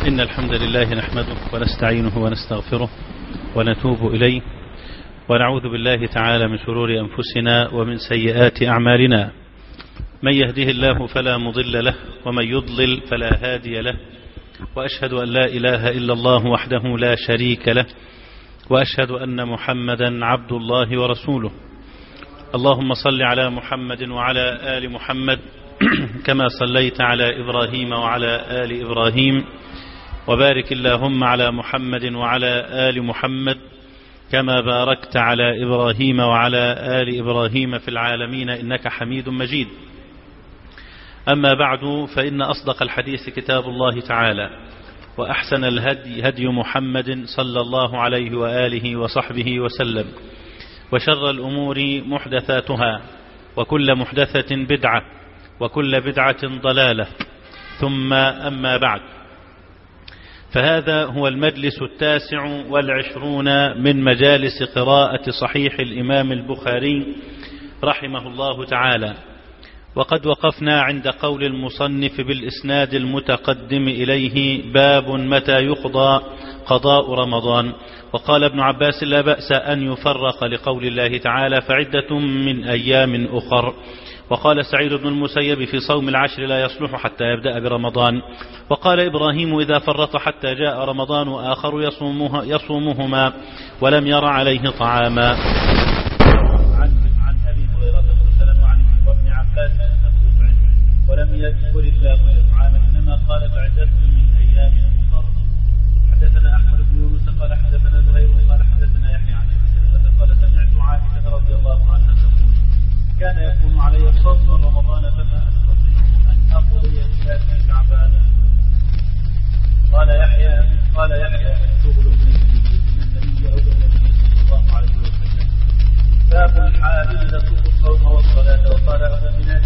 إن الحمد لله نحمده ونستعينه ونستغفره ونتوب إليه ونعوذ بالله تعالى من شرور أنفسنا ومن سيئات أعمالنا. من يهده الله فلا مضل له ومن يضلل فلا هادي له، وأشهد أن لا إله إلا الله وحده لا شريك له، وأشهد أن محمدا عبد الله ورسوله. اللهم صل على محمد وعلى آل محمد كما صليت على إبراهيم وعلى آل إبراهيم، وبارك اللهم على محمد وعلى آل محمد كما باركت على إبراهيم وعلى آل إبراهيم في العالمين إنك حميد مجيد. أما بعد، فإن أصدق الحديث كتاب الله تعالى، وأحسن الهدي هدي محمد صلى الله عليه وآله وصحبه وسلم، وشر الأمور محدثاتها، وكل محدثة بدعة، وكل بدعة ضلالة، ثم أما بعد، فهذا هو المجلس 29 من مجالس قراءة صحيح الإمام البخاري رحمه الله تعالى. وقد وقفنا عند قول المصنف بالإسناد المتقدم إليه: باب متى يقضى قضاء رمضان. وقال ابن عباس: لا بأس أن يفرق لقول الله تعالى: فعدة من أيام أخر. وقال سعيد بن المسيب: في صوم العشر لا يصلح حتى يبدأ برمضان. وقال إبراهيم: إذا فرط حتى جاء رمضان وآخر يصومهما ولم ير عليه طعاما. عن أبي هريرة مرسلا وعن ابن عباس ولم يذكر الله الإطعام، إنما قال فعدة من أيام أخر. حدثنا أحمد بن يونس قال حدثنا زهير قال حدثنا يحيى عن أبي سلمة قال سمعت عائشة رضي الله عنها تقول: كان يكون علي الصوم من رمضان فما أستطيع أن أقضي إلا في شعبان. قال يحيى الشغل من النبي أو النبي صلى الله عليه وسلم. باب الحائل تترك الصوم والصلاة. وقال أبو بلال: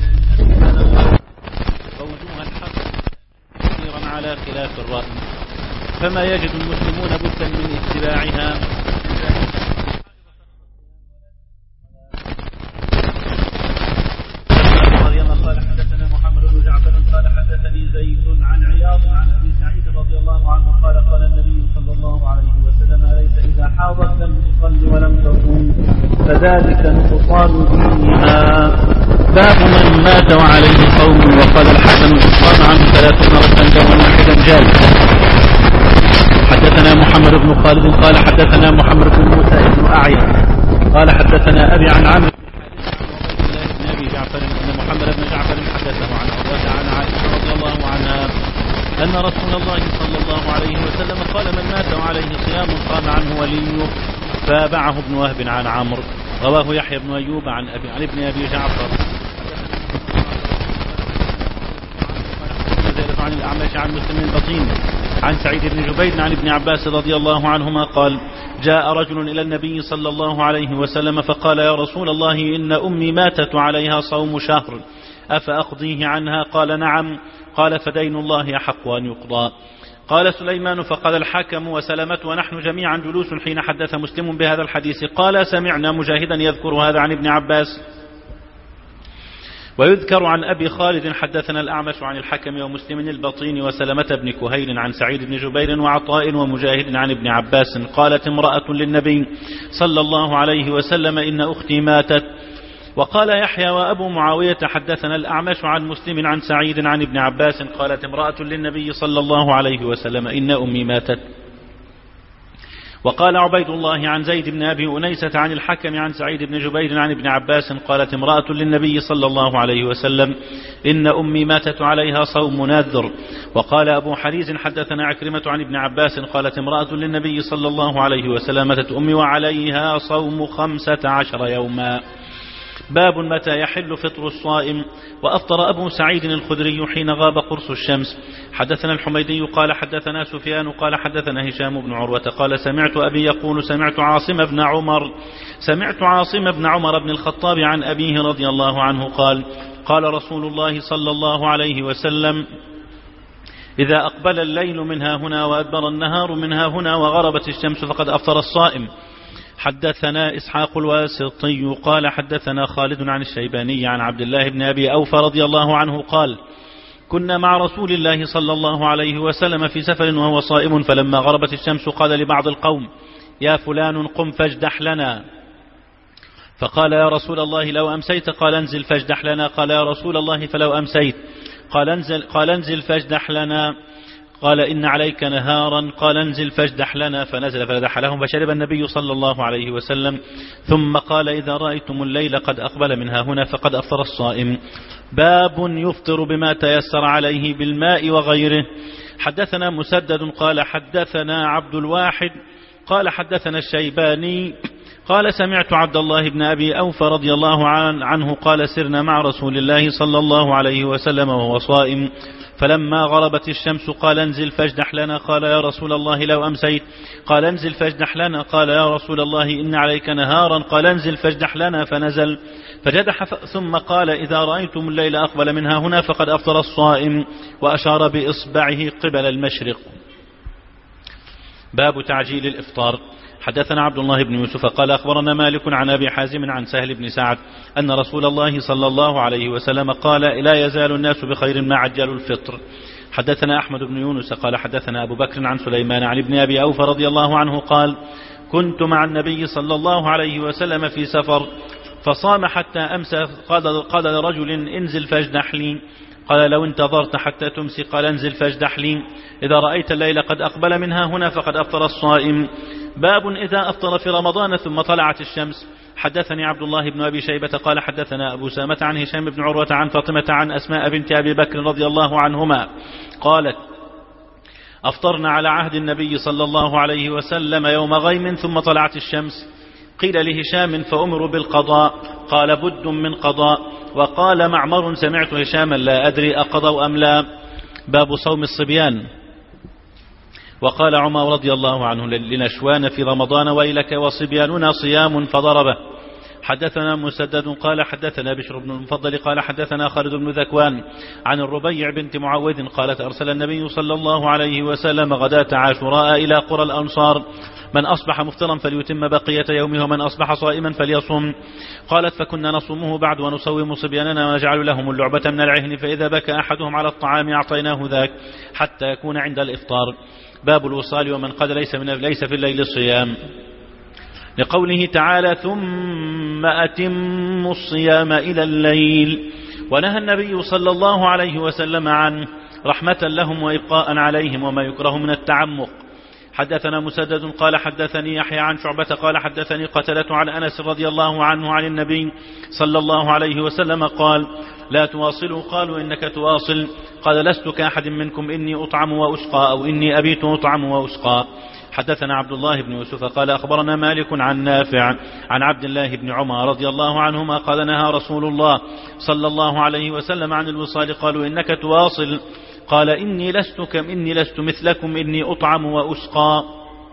ووجوه الحق كثيرا على خلاف الرأي، فما يجد المسلمون بدا من اتباعها. قال حدثنا محمد بن جعفر قال حدثني زيد عن عياض عن أبي سعيد رضي الله عنه قال: قال النبي صلى الله عليه وسلم: أليس إذا حاضت لم تصل ولم تصوم فذلك نقصان دينها. باب من مات وعليه صوم. وقال الحسن: صام عنه 3 مرات دوما واحدا جائز. حدثنا محمد بن خالد قال حدثنا محمد بن موسى بن أعين قال حدثنا أبي عن عمرو بن أبي جعفر أن محمد بن جعفر حدثه عن عروة عن عائشة رضي الله عنها أن رسول الله صلى الله عليه وسلم قال: من مات وعليه صيام قام عنه وليه. فابعه ابن وهب عن عمرو. رواه يحيى بن أيوب عن ابن أبي جعفر عن الأعمش عن مسلم البطين عن سعيد بن جبير عن ابن عباس رضي الله عنهما قال: جاء رجل إلى النبي صلى الله عليه وسلم فقال: يا رسول الله، إن أمي ماتت عليها صوم شهر أفأقضيه عنها؟ قال: نعم. قال: فدين الله أحق أن يقضى. قال سليمان: فقال الحاكم وسلمة ونحن جميعا جلوس حين حدث مسلم بهذا الحديث. قال: سمعنا مجاهدا يذكر هذا عن ابن عباس. ويذكر عن أبي خالد حدثنا الأعمش عن الحكم ومسلم البطين وسلمة بن كهيل عن سعيد بن جبير وعطاء ومجاهد عن ابن عباس قالت امرأة للنبي صلى الله عليه وسلم: إن أختي ماتت. وقال يحيى وأبو معاوية حدثنا الأعمش عن مسلم عن سعيد عن ابن عباس قالت امرأة للنبي صلى الله عليه وسلم: إن أمي ماتت. وقال عبيد الله عن زيد بن أبي أنيسة عن الحكم عن سعيد بن جبير عن ابن عباس قالت امرأة للنبي صلى الله عليه وسلم: إن أمي ماتت عليها صوم نذر. وقال أبو حريز حدثنا عكرمة عن ابن عباس قالت امرأة للنبي صلى الله عليه وسلم: ماتت أمي وعليها صوم 15 يوما. باب متى يحل فطر الصائم. وأفطر أبو سعيد الخدري حين غاب قرص الشمس. حدثنا الحميدي قال حدثنا سفيان قال حدثنا هشام بن عروة قال: سمعت أبي يقول: سمعت عاصم بن عمر بن الخطاب عن أبيه رضي الله عنه قال: قال رسول الله صلى الله عليه وسلم: إذا أقبل الليل منها هنا وأدبر النهار منها هنا وغربت الشمس فقد أفطر الصائم. حدثنا إسحاق الواسطي قال حدثنا خالد عن الشيباني عن عبد الله بن أبي أوفى رضي الله عنه قال: كنا مع رسول الله صلى الله عليه وسلم في سفر وهو صائم، فلما غربت الشمس قال لبعض القوم: يا فلان قم فاجدح لنا. فقال: يا رسول الله لو أمسيت. قال: انزل فاجدح لنا. قال: يا رسول الله فلو أمسيت. قال: انزل فاجدح لنا. قال: إن عليك نهارا. قال: انزل فاجدح لنا. فنزل فلدح لهم، فشرب النبي صلى الله عليه وسلم، ثم قال: إذا رأيتم الليل قد أقبل منها هنا فقد أفطر الصائم. باب يفطر بما تيسر عليه بالماء وغيره. حدثنا مسدد قال حدثنا عبد الواحد قال حدثنا الشيباني قال: سمعت عبد الله بن أبي أوفى رضي الله عنه قال: سرنا مع رسول الله صلى الله عليه وسلم وهو صائم، فلما غربت الشمس قال: انزل فاجدح لنا. قال: يا رسول الله لو أمسيت. قال: انزل فاجدح لنا. قال: يا رسول الله إن عليك نهارا. قال: انزل فاجدح لنا. فنزل فجدح، ثم قال: إذا رأيتم الليل أقبل منها هنا فقد أفطر الصائم، وأشار بإصبعه قبل المشرق. باب تعجيل الإفطار. حدثنا عبد الله بن يوسف قال: أخبرنا مالك عن أبي حازم عن سهل بن سعد أن رسول الله صلى الله عليه وسلم قال: لا يزال الناس بخير ما عجلوا الفطر. حدثنا أحمد بن يونس قال حدثنا أبو بكر عن سليمان عن ابن أبي أوفى رضي الله عنه قال: كنت مع النبي صلى الله عليه وسلم في سفر فصام حتى أمسى، قال لرجل: انزل فاجدح لي. قال: لو انتظرت حتى تمسي. قال: انزل فاجدح لي. إذا رأيت الليل قد أقبل منها هنا فقد أفطر الصائم. باب إذا أفطر في رمضان ثم طلعت الشمس. حدثني عبد الله بن أبي شيبة قال حدثنا أبو سامة عن هشام بن عروة عن فاطمة عن أسماء بنت أبي بكر رضي الله عنهما قالت: أفطرنا على عهد النبي صلى الله عليه وسلم يوم غيم ثم طلعت الشمس. قيل لهشام: فأمروا بالقضاء. قال: بد من قضاء. وقال معمر: سمعت هشاما لا أدري أقضوا أم لا. باب صوم الصبيان. وقال عمر رضي الله عنه لنشوان في رمضان: ويلك وصبياننا صيام فضربه. حدثنا مسدد قال حدثنا بشر بن المفضل قال حدثنا خالد بن ذكوان عن الربيع بنت معوذ قالت: أرسل النبي صلى الله عليه وسلم غداة عاشوراء إلى قرى الأنصار: من أصبح مفطرا فليتم بقية يومه، ومن أصبح صائما فليصوم. قالت: فكنا نصومه بعد ونصوم صبياننا ونجعل لهم اللعبة من العهن، فإذا بكى أحدهم على الطعام أعطيناه ذاك حتى يكون عند الإفطار. باب الوصال ومن قد ليس في الليل الصيام، لقوله تعالى: ثم أتموا الصيام إلى الليل. ونهى النبي صلى الله عليه وسلم عنه رحمة لهم وإبقاء عليهم وما يكره من التعمق. حدثنا مسدد قال حدثني يحيى عن شعبة قال حدثني قتلة عن أنس رضي الله عنه عن النبي صلى الله عليه وسلم قال: لا تواصلوا. قالوا: إنك تواصل. قال: لست كأحد منكم، إني أطعم وأسقى، أو إني أبيت أطعم وأسقى. حدثنا عبد الله بن يوسف قال: أخبرنا مالك عن نافع عن عبد الله بن عمر رضي الله عنهما قال: نهى رسول الله صلى الله عليه وسلم عن الوصال. قالوا: إنك تواصل. قال: إني لست مثلكم، إني أطعم وأسقى.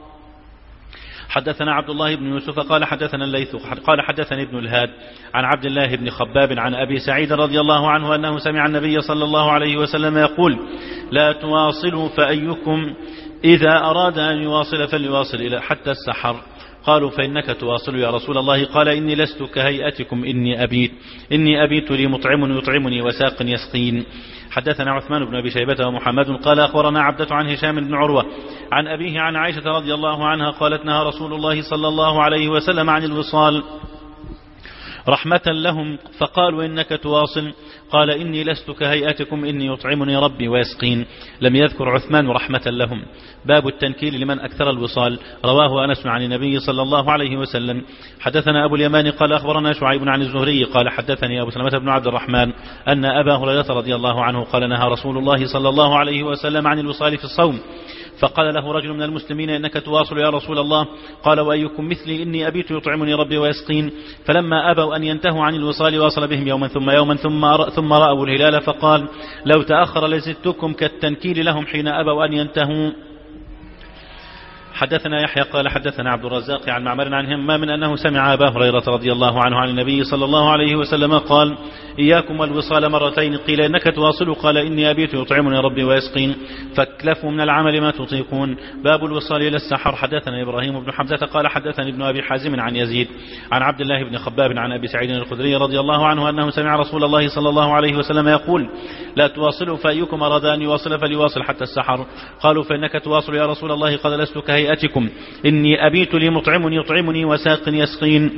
حدثنا عبد الله بن يوسف قال حدثنا الليث قال حدثني ابن الهاد عن عبد الله بن خباب عن أبي سعيد رضي الله عنه أنه سمع النبي صلى الله عليه وسلم يقول: لا تواصلوا، فأيكم إذا أراد أن يواصل فليواصل إلى حتى السحر. قالوا: فإنك تواصل يا رسول الله. قال: إني لست كهيئتكم، إني أبيت لي مطعم يطعمني وساق يسقين. حدثنا عثمان بن أبي شيبة ومحمد قال: أخبرنا عبدة عن هشام بن عروة عن أبيه عن عائشة رضي الله عنها قالت: نهى رسول الله صلى الله عليه وسلم عن الوصال رحمة لهم، فقالوا: إنك تواصل. قال: إني لست كهيئتكم، إني يطعمني ربي ويسقين. لم يذكر عثمان رحمة لهم. باب التنكيل لمن أكثر الوصال. رواه أنس عن النبي صلى الله عليه وسلم. حدثنا أبو اليمان قال: أخبرنا شعيب عن الزهري قال: حدثني أبو سلمة بن عبد الرحمن أن أبا هريرة رضي الله عنه قال: نهى رسول الله صلى الله عليه وسلم عن الوصال في الصوم. فقال له رجل من المسلمين: إنك تواصل يا رسول الله. قال: وأيكم مثلي، إني أبيت يطعمني ربي ويسقين. فلما أبوا أن ينتهوا عن الوصال واصل بهم يوما ثم رأوا الهلال فقال: لو تأخر لزدتكم، كالتنكيل لهم حين أبوا أن ينتهوا. حدثنا يحيى قال حدثنا عبد الرزاق عن معمر عن همام من أنه سمع أبا هريرة رضي الله عنه عن النبي صلى الله عليه وسلم قال إياكم والوصال مرتين قيل إنك تواصل قال إني أبيت يطعمني ربي ويسقين فاكلفوا من العمل ما تطيقون. باب الوصال إلى السحر. حدثنا إبراهيم بن حمزة قال حدثني ابن أبي حازم عن يزيد عن عبد الله بن خباب عن أبي سعيد الخدري رضي الله عنه أنه سمع رسول الله صلى الله عليه وسلم يقول لا تواصلوا فأيكم أراد أن يواصل فليواصل حتى السحر. قالوا فإنك تواصل يا رسول الله قال لست كهيئتكم إني أبيت لي مطعم يطعمني وساق يسقين.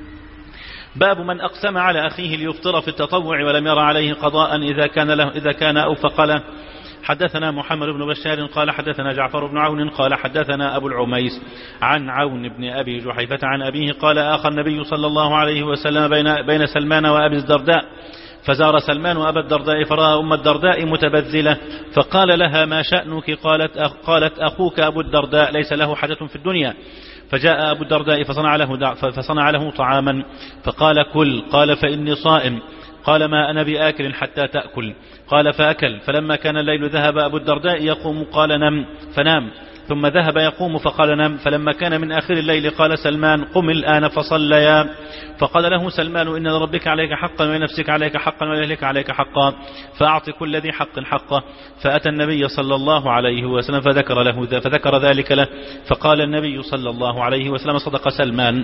باب من أقسم على أخيه ليفطر في التطوع ولم ير عليه قضاء إذا كان أوفق له. حدثنا محمد بن بشار قال حدثنا جعفر بن عون قال حدثنا أبو العميس عن عون بن أبي جحيفة عن أبيه قال آخى النبي صلى الله عليه وسلم بين سلمان وأبي الدرداء فزار سلمان وأبا الدرداء فرأى أم الدرداء متبذلة فقال لها ما شأنك قالت أخوك أبو الدرداء ليس له حاجة في الدنيا. فجاء أبو الدرداء فصنع له طعاما فقال كل قال فإني صائم قال ما أنا بآكل حتى تأكل قال فأكل فلما كان الليل ذهب أبو الدرداء يقوم قال نم فنام ثم ذهب يقوم فقال نم فلما كان من آخر الليل قال سلمان قم الآن فصليا فقال له سلمان إن لربك عليك حقا ولنفسك عليك حقا ولأهلك عليك حقا فأعط كل ذي حق حقه. فأتى النبي صلى الله عليه وسلم فذكر ذلك له فقال النبي صلى الله عليه وسلم صدق سلمان.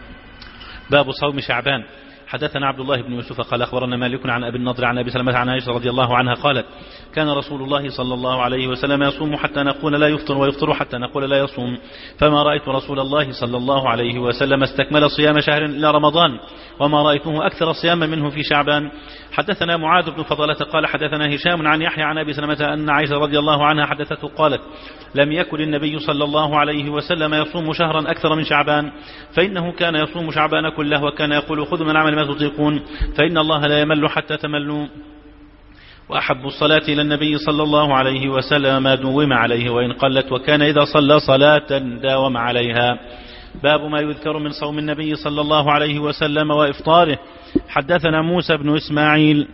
باب صوم شعبان. حدثنا عبد الله بن يوسف قال أخبرنا مالك عن أبي النضر عن أبي سلمة عن عائشة رضي الله عنها قالت كان رسول الله صلى الله عليه وسلم يصوم حتى نقول لا يفطر ويفطر حتى نقول لا يصوم فما رأيت رسول الله صلى الله عليه وسلم استكمل صيام شهر إلى رمضان وما رأيته أكثر صياما منه في شعبان. حدثنا معاذ بن فضلة قال حدثنا هشام عن يحيى عن أبي سلمة أن عائشة رضي الله عنها حدثته قالت لم يكن النبي صلى الله عليه وسلم يصوم شهرا أكثر من شعبان فإنه كان يصوم شعبان كله وكان يقول خذوا من العمل ما تطيقون فإن الله لا يمل حتى تملوا. وأحب الصلاة إلى النبي صلى الله عليه وسلم ما دوم عليه وإن قلت وكان إذا صلى صلاة داوم عليها. باب ما يذكر من صوم النبي صلى الله عليه وسلم وإفطاره. حدثنا موسى بن إسماعيل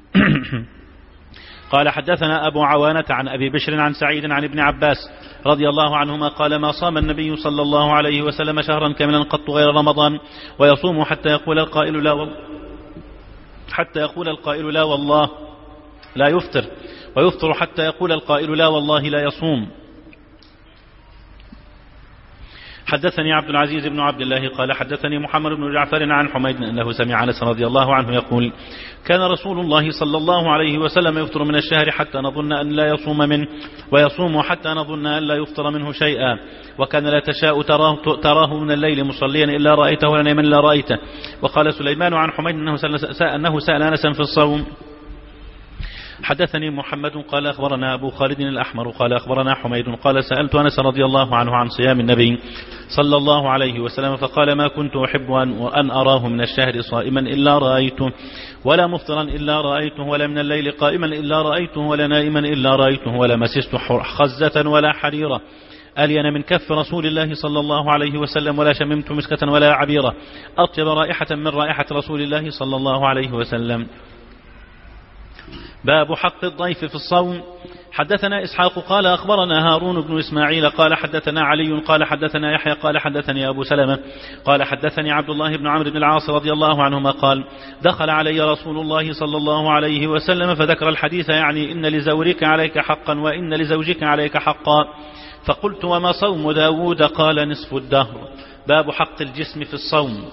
قال حدثنا أبو عوانة عن أبي بشر عن سعيد عن ابن عباس رضي الله عنهما قال ما صام النبي صلى الله عليه وسلم شهرا كاملا قط غير رمضان ويصوم حتى يقول القائل لا والله لا يفطر ويفطر حتى يقول القائل لا والله لا يصوم. حدثني عبد العزيز بن عبد الله قال حدثني محمد بن جعفر عن حميد أنه سمع أنس رضي الله عنه يقول كان رسول الله صلى الله عليه وسلم يفطر من الشهر حتى نظن أن لا يصوم منه ويصوم حتى نظن أن لا يفطر منه شيئا وكان لا تشاء تراه من الليل مصليا إلا رأيته ولا نيما إلا رأيته. وقال سليمان عن حميد أنه سأل أنسا في الصوم. حدثني محمد قال أخبرنا أبو خالد الأحمر قال أخبرنا حميد قال سألت أنس رضي الله عنه عن صيام النبي صلى الله عليه وسلم فقال ما كنت أحب أن أراه من الشهر صائما إلا رأيته ولا مفطرا إلا رأيته ولا من الليل قائما إلا رأيته ولا نائما إلا رأيته ولا مسست خزة ولا حريرة ألين من كف رسول الله صلى الله عليه وسلم ولا شممت مسكة ولا عبيرة أطيب رائحة من رائحة رسول الله صلى الله عليه وسلم. باب حق الضيف في الصوم. حدثنا إسحاق قال أخبرنا هارون بن إسماعيل قال حدثنا علي قال حدثنا يحيى قال حدثني أبو سلمة قال حدثني عبد الله بن عمرو بن العاص رضي الله عنهما قال دخل علي رسول الله صلى الله عليه وسلم فذكر الحديث يعني إن لزورك عليك حقا وإن لزوجك عليك حقا فقلت وما صوم داود قال نصف الدهر. باب حق الجسم في الصوم.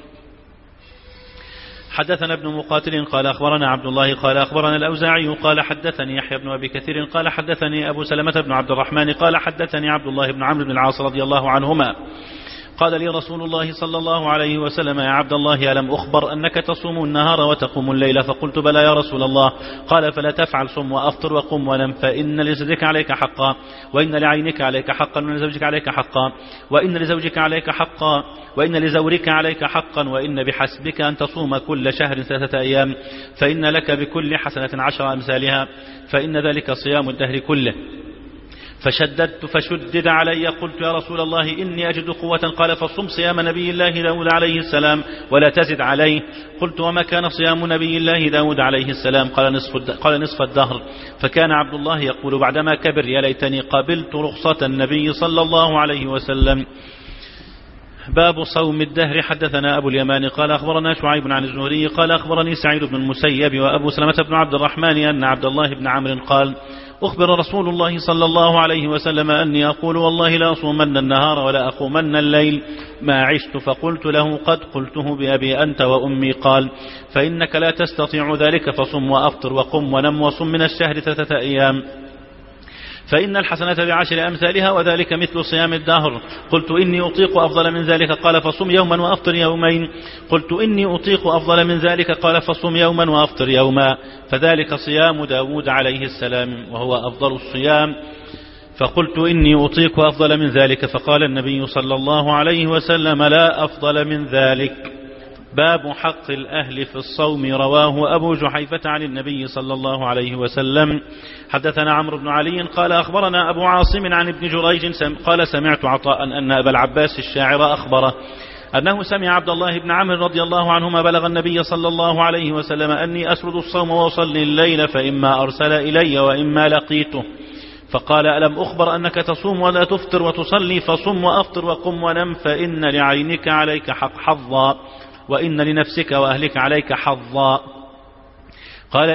حدثنا ابن مقاتل قال أخبرنا عبد الله قال أخبرنا الأوزاعي قال حدثني يحيى بن أبي كثير قال حدثني أبو سلمة بن عبد الرحمن قال حدثني عبد الله بن عمرو بن العاص رضي الله عنهما قال لي رسول الله صلى الله عليه وسلم يا عبد الله ألم أخبر أنك تصوم النهار وتقوم الليل فقلت بلى يا رسول الله قال فلا تفعل صم وأفطر وقم ونم فإن لجسدك عليك حقا وإن لعينك عليك حقا وإن لزوجك عليك حقا وإن لزوجك عليك حقا وإن لزورك عليك حقا وإن بحسبك أن تصوم كل شهر 3 أيام فإن لك بكل حسنة 10 أمثالها فإن ذلك صيام الدهر كله. فشددت فشدد علي، قلت يا رسول الله إني أجد قوة. قال فصم صيام نبي الله داود عليه السلام ولا تزد عليه. قلت وما كان صيام نبي الله داود عليه السلام؟ قال نصف الدهر. فكان عبد الله يقول بعدما كبر يا ليتني قبلت رخصة النبي صلى الله عليه وسلم. باب صوم الدهر. حدثنا أبو اليمان قال أخبرنا شعيب عن الزهري قال أخبرني سعيد بن المسيب وأبو سلمة بن عبد الرحمن أن عبد الله بن عمرو قال أخبر رسول الله صلى الله عليه وسلم أني أقول والله لا أصومن النهار ولا أقومن الليل ما عشت. فقلت له قد قلته بأبي أنت وأمي. قال فإنك لا تستطيع ذلك فصم وأفطر وقم ونم وصم من الشهر 3 أيام فإن الحسنة ب10 أمثالها وذلك مثل صيام الدهر. قلت إني أطيق أفضل من ذلك. قال فصم يوما وأفطر يومين. قلت إني أطيق أفضل من ذلك. قال فصم يوما وأفطر يوما فذلك صيام داود عليه السلام وهو أفضل الصيام. فقلت إني أطيق أفضل من ذلك. فقال النبي صلى الله عليه وسلم لا أفضل من ذلك. باب حق الأهل في الصوم. رواه أبو جحيفة عن النبي صلى الله عليه وسلم. حدثنا عمرو بن علي قال أخبرنا أبو عاصم عن ابن جريج قال سمعت عطاء أن أبا العباس الشاعر أخبره أنه سمع عبد الله بن عمرو رضي الله عنهما بلغ النبي صلى الله عليه وسلم أني أسرد الصوم وأصلي الليل فإما أرسل إلي وإما لقيته. فقال ألم أخبر أنك تصوم ولا تفطر وتصلي؟ فصم وأفطر وقم ونم فإن لعينك عليك حظا وإن لنفسك وأهلك عليك حظا. قال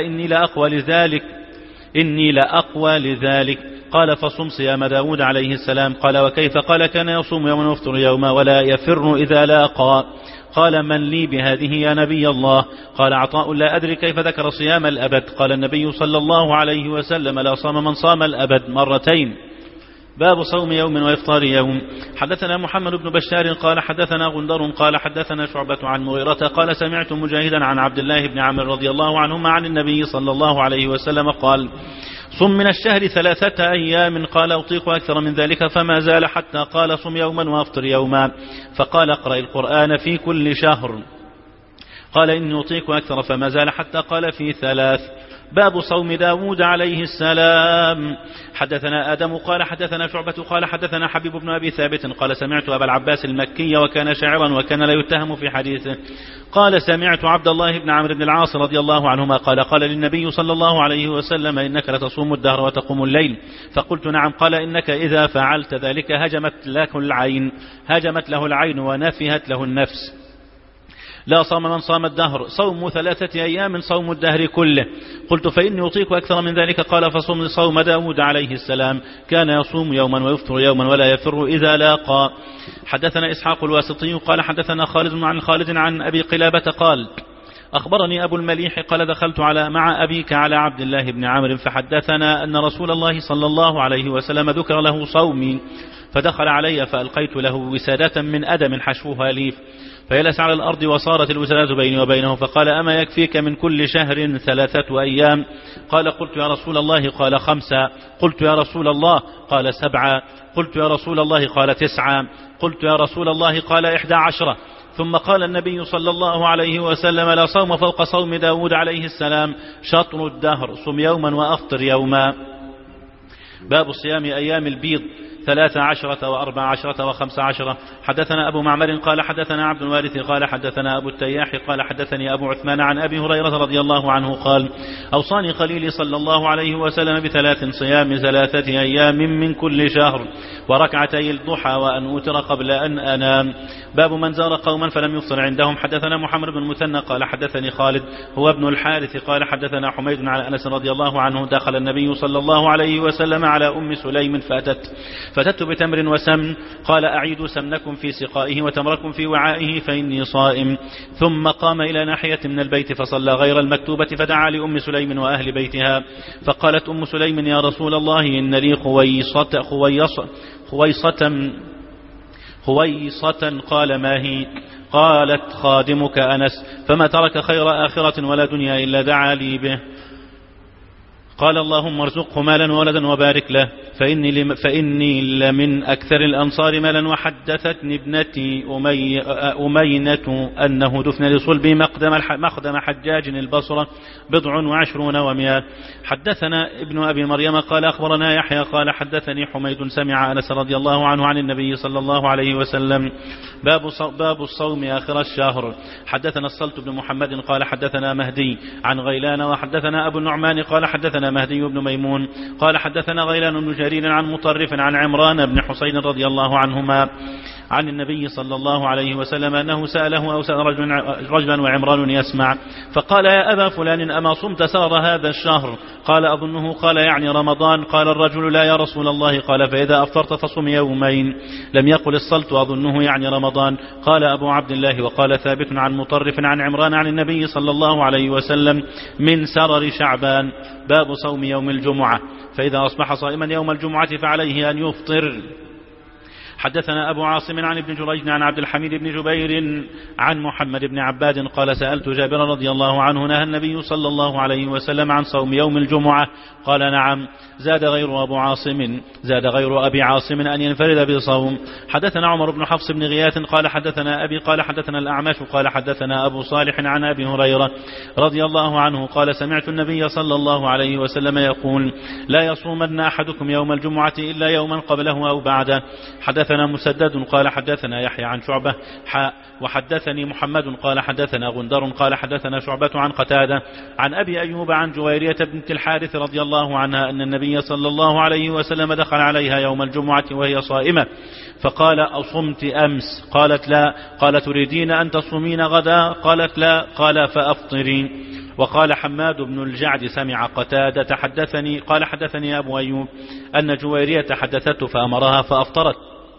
إني لأقوى لذلك. قال فصم صيام داود عليه السلام. قال وكيف؟ قال كان يصوم يوما ويفطر يوما ولا يفر إذا لاقى. قال من لي بهذه يا نبي الله؟ قال عطاء لا أدري كيف ذكر صيام الأبد. قال النبي صلى الله عليه وسلم لا صام من صام الأبد مرتين. باب صوم يوم وإفطار يوم. حدثنا محمد بن بشار قال حدثنا غندر قال حدثنا شعبة عن مغيرة قال سمعت مجاهدا عن عبد الله بن عمرو رضي الله عنهما عن النبي صلى الله عليه وسلم قال صم من الشهر 3 أيام. قال أطيق أكثر من ذلك فما زال حتى قال صم يوما وأفطر يوما. فقال اقرأ القرآن في كل شهر. قال إني أطيق أكثر فما زال حتى قال في 3. باب صوم داود عليه السلام. حدثنا آدم قال حدثنا شعبة قال حدثنا حبيب بن أبي ثابت قال سمعت أبا العباس المكي وكان شاعرا وكان لا يتهم في حديثه قال سمعت عبد الله بن عمرو بن العاص رضي الله عنهما قال للنبي صلى الله عليه وسلم إنك لتصوم الدهر وتقوم الليل. فقلت نعم. قال إنك إذا فعلت ذلك هجمت له العين ونفهت له النفس. لا صام من صام الدهر. صوم 3 أيام صوم الدهر كله. قلت فإني أطيق أكثر من ذلك. قال فصم صوم داود عليه السلام كان يصوم يوما ويفطر يوما ولا يفر إذا لاقى. حدثنا إسحاق الواسطي قال حدثنا خالد عن أبي قلابة قال أخبرني أبو المليح قال دخلت مع أبيك على عبد الله بن عمرو فحدثنا أن رسول الله صلى الله عليه وسلم ذكر له صومي فدخل علي فألقيت له وسادة من أدم حشوها ليف فجلس على الأرض وصارت الوسادة بيني وبينه. فقال أما يكفيك من كل شهر 3 أيام؟ قال قلت يا رسول الله. قال 5. قلت يا رسول الله. قال 7. قلت يا رسول الله. قال 9. قلت يا رسول الله. قال 11. ثم قال النبي صلى الله عليه وسلم لا صوم فوق صوم داود عليه السلام شطر الدهر صم يوما وأفطر يوما. باب صيام أيام البيض 13 و14 و15. حدثنا أبو معمر قال حدثنا عبد الوارث قال حدثنا أبو التياح قال حدثني أبو عثمان عن أبي هريرة رضي الله عنه قال أوصاني خليلي صلى الله عليه وسلم ب3 صيام 3 أيام من كل شهر وركعتي الضحى وأن أوتر قبل أن أنام. باب من زار قوما فلم يفطر عندهم. حدثنا محمد بن المثنى قال حدثني خالد هو ابن الحارث قال حدثنا حميد عن أنس رضي الله عنه دخل النبي صلى الله عليه وسلم على أم سليم فأتت بتمر وسمن. قال أعيدوا سمنكم في سقائه وتمركم في وعائه فإني صائم. ثم قام إلى ناحية من البيت فصلى غير المكتوبة فدعا لأم سليم وأهل بيتها. فقالت أم سليم يا رسول الله إن لي خويصة. قال ما هي؟ قالت خادمك أنس فما ترك خير آخرة ولا دنيا إلا دعا لي به. قال اللهم ارزقه مالا وولدا وبارك له. فإني لمن أكثر الأنصار مالا، وحدثتني ابنتي أمينة أنه دفن لصلبه مقدم حجاج البصرة 27 و100. حدثنا ابن أبي مريم قال أخبرنا يحيى قال حدثني حميد سمع أنس رضي الله عنه عن النبي صلى الله عليه وسلم. باب الصوم آخر الشهر. حدثنا الصلت بن محمد قال حدثنا مهدي عن غيلان، وحدثنا أبو النعمان قال حدثنا مهدي بن ميمون قال حدثنا غيلان بن جرير عن مطرف عن عمران بن حسين رضي الله عنهما عن النبي صلى الله عليه وسلم أنه سأله أو سأل رجلا وعمران يسمع، فقال يا أبا فلان أما صمت سهر هذا الشهر؟ قال أظنه، قال يعني رمضان. قال الرجل لا يا رسول الله. قال فإذا أفطرت فصم يومين. لم يقل الصلت أظنه يعني رمضان. قال أبو عبد الله وقال ثابت عن مطرف عن عمران عن النبي صلى الله عليه وسلم من سرر شعبان. باب صوم يوم الجمعة. فإذا أصبح صائما يوم الجمعة فعليه أن يفطر. حدثنا أبو عاصم عن ابن جريج عن عبد الحميد بن جبير عن محمد بن عباد قال سألت جابر رضي الله عنه نهى النبي صلى الله عليه وسلم عن صوم يوم الجمعة؟ قال نعم. زاد غير أبي عاصم أن ينفرد بصوم. حدثنا عمر بن حفص بن غياث قال حدثنا أبي قال حدثنا الأعمش قال حدثنا أبو صالح عن أبي هريرة رضي الله عنه قال سمعت النبي صلى الله عليه وسلم يقول لا يصومن أحدكم يوم الجمعة إلا يوما قبله أو بعده. حدثنا مسدد قال حدثنا يحيى عن شعبة وحدثني محمد قال حدثنا غندر قال حدثنا شعبة عن قتادة عن أبي أيوب عن جويرية بنت الحارث رضي الله عنها أن النبي صلى الله عليه وسلم دخل عليها يوم الجمعة وهي صائمة فقال أصمت أمس؟ قالت لا. قال تريدين أن تصومين غدا؟ قالت لا. قال فأفطري. وقال حماد بن الجعد سمع قتادة قال حدثني أبو أيوب أن جويرية حدثته فأمرها فأفطرت.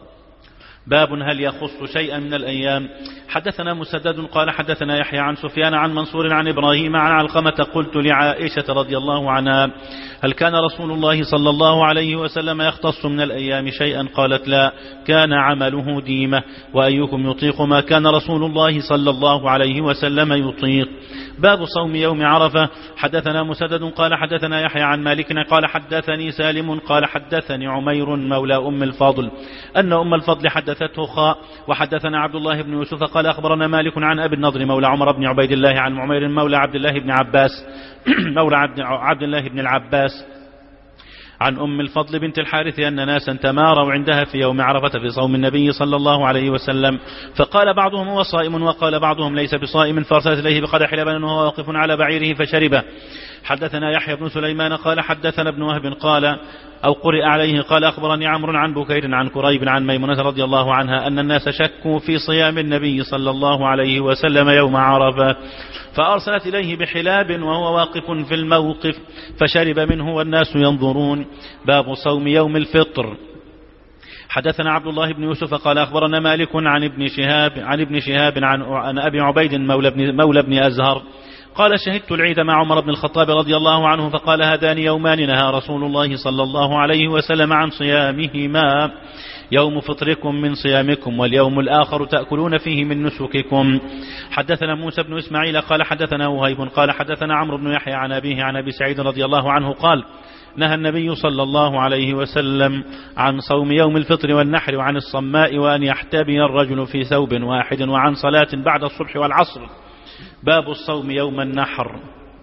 باب هل يخص شيئا من الأيام. حدثنا مسدد قال حدثنا يحيى عن سفيان عن منصور عن إبراهيم عن علقمة قلت لعائشة رضي الله عنها هل كان رسول الله صلى الله عليه وسلم يختص من الأيام شيئا؟ قالت لا، كان عمله ديمة. وأيكم يطيق ما كان رسول الله صلى الله عليه وسلم يطيق. باب صوم يوم عرفة. حدثنا مسدد قال حدثنا يحيى عن مالك قال حدثني سالم قال حدثني عمير مولى أم الفضل أن أم الفضل حدثته وحدثنا عبد الله بن يوسف قال أخبرنا مالك عن أبي النضر مولى عمر بن عبيد الله عن عمير مولى عبد الله بن عباس مولى عبد الله بن العباس عن أم الفضل بنت الحارث أن ناسا تماروا عندها في يوم عرفة في صوم النبي صلى الله عليه وسلم، فقال بعضهم هو صائم وقال بعضهم ليس بصائم، فارسلت إليه بقدح لبن وهو واقف على بعيره فشربه. حدثنا يحيى بن سليمان قال حدثنا ابن وهب قال أو قرئ عليه قال أخبرني عمرو عن بكير عن كريب عن ميمونة رضي الله عنها أن الناس شكوا في صيام النبي صلى الله عليه وسلم يوم عرفة فأرسلت إليه بحلاب وهو واقف في الموقف فشرب منه والناس ينظرون. باب صوم يوم الفطر. حدثنا عبد الله بن يوسف قال أخبرنا مالك عن ابن شهاب عن أبي عبيد مولى بن أزهر قال شهدت العيد مع عمر بن الخطاب رضي الله عنه فقال هذان يومان نهى رسول الله صلى الله عليه وسلم عن صيامهما، يوم فطركم من صيامكم واليوم الآخر تأكلون فيه من نسككم. حدثنا موسى بن إسماعيل قال حدثنا وهيب قال حدثنا عمرو بن يحيى عن أبيه عن أبي سعيد رضي الله عنه قال نهى النبي صلى الله عليه وسلم عن صوم يوم الفطر والنحر وعن الصماء وأن يحتبي الرجل في ثوب واحد وعن صلاة بعد الصبح والعصر. باب الصوم يوم النحر.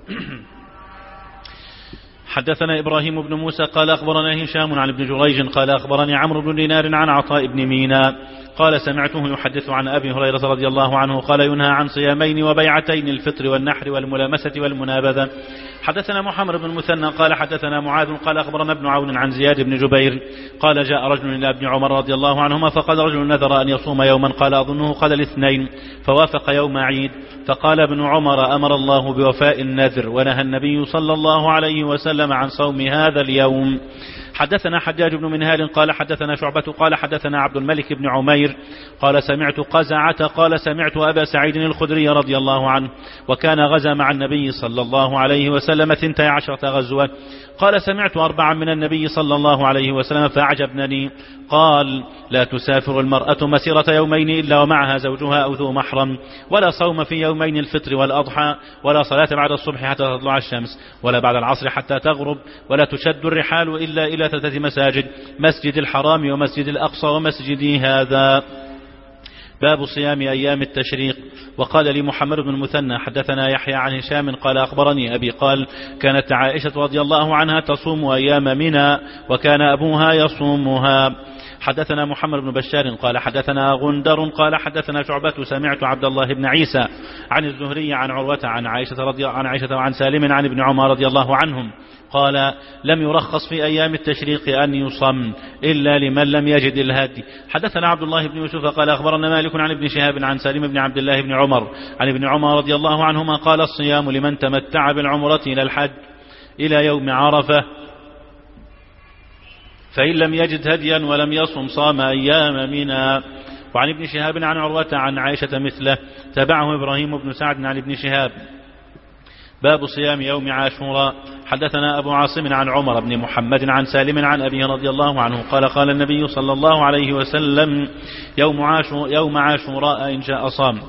حدثنا إبراهيم بن موسى قال أخبرنا هشام عن ابن جريج قال أخبرني عمرو بن دينار عن عطاء بن ميناء قال سمعته يحدث عن أبي هريرة رضي الله عنه قال ينهى عن صيامين وبيعتين الفطر والنحر والملامسة والمنابذة. حدثنا محمد بن المثنى قال حدثنا معاذ قال أخبرنا ابن عون عن زياد بن جبير قال جاء رجل إلى ابن عمر رضي الله عنهما فقال رجل نذر أن يصوم يوما قال أظنه قال الاثنين فوافق يوم عيد فقال ابن عمر أمر الله بوفاء النذر ونهى النبي صلى الله عليه وسلم عن صوم هذا اليوم. حدثنا حجاج بن منهال قال حدثنا شعبة قال حدثنا عبد الملك بن عمير قال سمعت قزعة قال سمعت أبا سعيد الخدري رضي الله عنه وكان غزا مع النبي صلى الله عليه وسلم 12 غزوة قال سمعت 4 من النبي صلى الله عليه وسلم فأعجبنني. قال لا تسافر المرأة مسيرة يومين إلا ومعها زوجها أو ذو محرم، ولا صوم في يومين الفطر والأضحى، ولا صلاة بعد الصبح حتى تطلع الشمس، ولا بعد العصر حتى تغرب، ولا تشد الرحال إلا إلى 3 مساجد: مسجد الحرام ومسجد الأقصى ومسجدي هذا. باب صيام أيام التشريق. وقال لي محمد بن المثنى حدثنا يحيى عن هشام قال أخبرني أبي قال كانت عائشة رضي الله عنها تصوم أيام منى وكان أبوها يصومها. حدثنا محمد بن بشار قال حدثنا غندر قال حدثنا شعبة سمعت عبد الله بن عيسى عن الزهري عن عروة عن عائشة وعن سالم عن ابن عمر رضي الله عنهم قال لم يرخص في أيام التشريق أن يصم إلا لمن لم يجد الهدي. حدثنا عبد الله بن يوسف قال أخبرنا مالك عن ابن شهاب عن سالم بن عبد الله بن عمر عن ابن عمر رضي الله عنهما قال الصيام لمن تمتع بالعمرة إلى الحج إلى يوم عرفة، فإن لم يجد هديا ولم يصم صام أيام منى. وعن ابن شهاب عن عروة عن عائشة مثله. تبعه إبراهيم بن سعد عن ابن شهاب. باب صيام يوم عاشوراء. حدثنا أبو عاصم عن عمر بن محمد عن سالم عن أبيه رضي الله عنه قال قال النبي صلى الله عليه وسلم يوم عاشوراء إن شاء صام.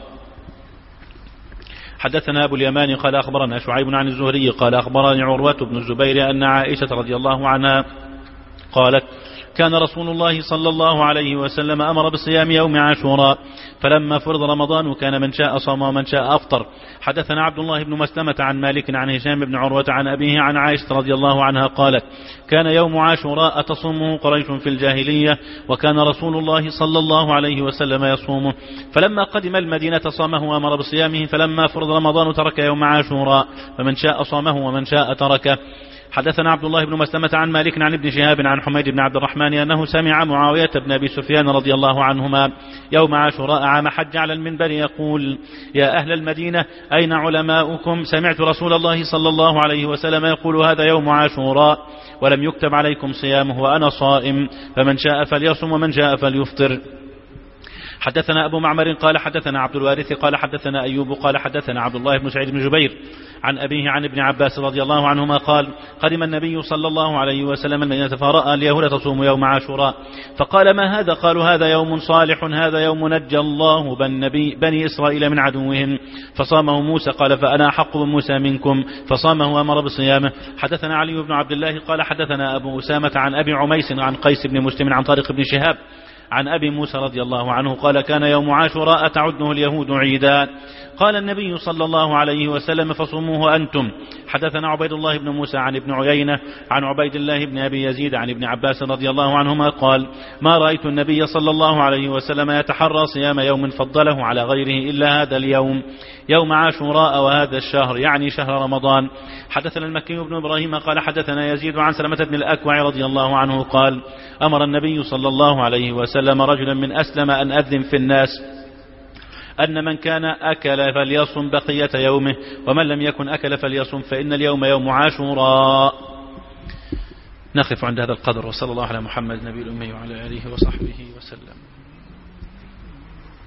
حدثنا أبو اليمان قال أخبرنا شعيب عن الزهري قال أخبرني عروة بن الزبير أن عائشة رضي الله عنها قالت كان رسول الله صلى الله عليه وسلم أمر بصيام يوم عاشوراء، فلما فرض رمضان كان من شاء صام ومن شاء أفطر. حدثنا عبد الله بن مسلمة عن مالك عن هشام بن عروة عن أبيه عن عائشة رضي الله عنها قالت كان يوم عاشوراء تصومه قريش في الجاهلية، وكان رسول الله صلى الله عليه وسلم يصومه، فلما قدم المدينة صامه وأمر بصيامه، فلما فرض رمضان ترك يوم عاشوراء، فمن شاء صامه ومن شاء تركه. حدثنا عبد الله بن مسلمة عن مالك عن ابن شهاب عن حميد بن عبد الرحمن أنه سمع معاوية بن أبي سفيان رضي الله عنهما يوم عاشوراء عام حج على المنبر يقول يا أهل المدينة أين علماؤكم؟ سمعت رسول الله صلى الله عليه وسلم يقول هذا يوم عاشوراء ولم يكتب عليكم صيامه وأنا صائم، فمن شاء فليصم ومن شاء فليفطر. حدثنا أبو معمر قال حدثنا عبد الوارث قال حدثنا أيوب قال حدثنا عبد الله بن سعيد بن جبير عن أبيه عن ابن عباس رضي الله عنهما قال قدم النبي صلى الله عليه وسلم المدينة فرأى اليهود تصوم يوم عاشوراء، فقال ما هذا؟ قالوا هذا يوم صالح، هذا يوم نجى الله بني إسرائيل من عدوهم، فصامه موسى، قال فأنا أحق بموسى منكم، فصامه وأمر بصيامه. حدثنا علي بن عبد الله قال حدثنا أبو أسامة عن أبي عميس عن قيس بن مسلم عن طارق بن شهاب عن أبي موسى رضي الله عنه قال كان يوم عاشوراء تعده اليهود عيدا، قال النبي صلى الله عليه وسلم فصوموه أنتم. حدثنا عبيد الله بن موسى عن ابن عيينة عن عبيد الله بن أبي يزيد عن ابن عباس رضي الله عنهما قال ما رأيت النبي صلى الله عليه وسلم يتحرى صيام يوم فضله على غيره إلا هذا اليوم يوم عاشوراء وهذا الشهر، يعني شهر رمضان. حدثنا المكي بن إبراهيم قال حدثنا يزيد عن سلمة بن الأكوع رضي الله عنه قال أمر النبي صلى الله عليه وسلم رجلا من أسلم أن أذن في الناس أن من كان أكل فليصم بقية يومه، ومن لم يكن أكل فليصم، فإن اليوم يوم عاشوراء. نقف عند هذا القدر، وصلى الله على محمد نبي الأمي وعلى آله وصحبه وسلم.